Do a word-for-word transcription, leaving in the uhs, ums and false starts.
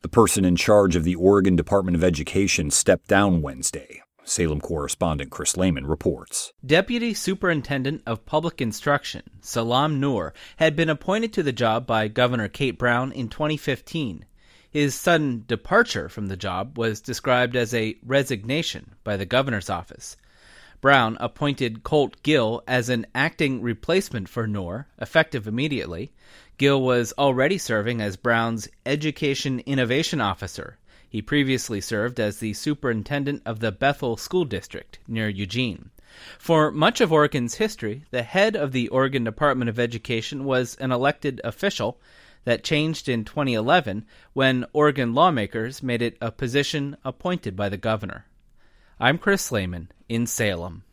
The person in charge of the Oregon Department of Education stepped down Wednesday. Salem correspondent Chris Lehman reports. Deputy Superintendent of Public Instruction, Salam Noor, had been appointed to the job by Governor Kate Brown in twenty fifteen. His sudden departure from the job was described as a resignation by the governor's office. Brown appointed Colt Gill as an acting replacement for Noor, effective immediately. Gill was already serving as Brown's Education Innovation Officer. He previously served as the superintendent of the Bethel School District near Eugene. For much of Oregon's history, the head of the Oregon Department of Education was an elected official. That changed in twenty eleven when Oregon lawmakers made it a position appointed by the governor. I'm Chris Lehman in Salem.